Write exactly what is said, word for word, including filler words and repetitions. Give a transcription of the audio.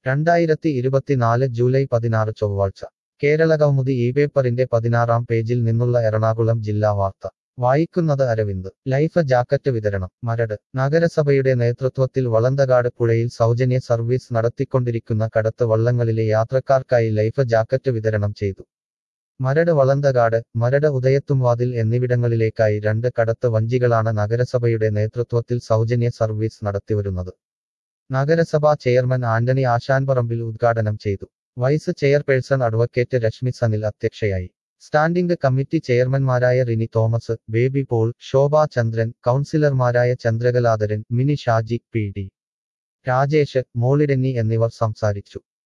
രണ്ടായിരത്തി ഇരുപത്തിനാല് ജൂലൈ പതിനാറ് ചൊവ്വാഴ്ച കേരളകൗമുദി ഈ പേപ്പറിന്റെ പതിനാറാം പേജിൽ നിന്നുള്ള എറണാകുളം ജില്ലാ വാർത്ത വായിക്കുന്നത് അരവിന്ദ് ലൈഫ് ജാക്കറ്റ് വിതരണം മരട് നഗരസഭയുടെ നേതൃത്വത്തിൽ വളന്തകാട് പുഴയിൽ സൗജന്യ സർവീസ് നടത്തിക്കൊണ്ടിരിക്കുന്ന കടത്ത് വള്ളങ്ങളിലെ യാത്രക്കാർക്കായി ലൈഫ് ജാക്കറ്റ് വിതരണം ചെയ്തു മരട് വളന്തകാട് മരട് ഉദയത്തുംവാതിൽ എന്നിവിടങ്ങളിലേക്കായി രണ്ട് കടത്ത് വഞ്ചികളാണ് നഗരസഭയുടെ നേതൃത്വത്തിൽ സൗജന്യ സർവീസ് നടത്തിവരുന്നത് നഗരസഭാ ചെയർമാൻ ആന്റണി ആശാൻപറമ്പിൽ ഉദ്ഘാടനം ചെയ്തു vice chairperson advocate Rashmi Sanil അധ്യക്ഷയായി സ്റ്റാൻഡിംഗ് കമ്മിറ്റി ചെയർമാൻമാരായ Rini Thomas Baby Paul Shobha Chandran കൗൺസിലർമാരായ ചന്ദ്രകലാധരൻ മിനി ഷാജി പി ഡി രാജേഷ് മോളിഡെന്നി എന്നിവർ സംസാരിച്ചു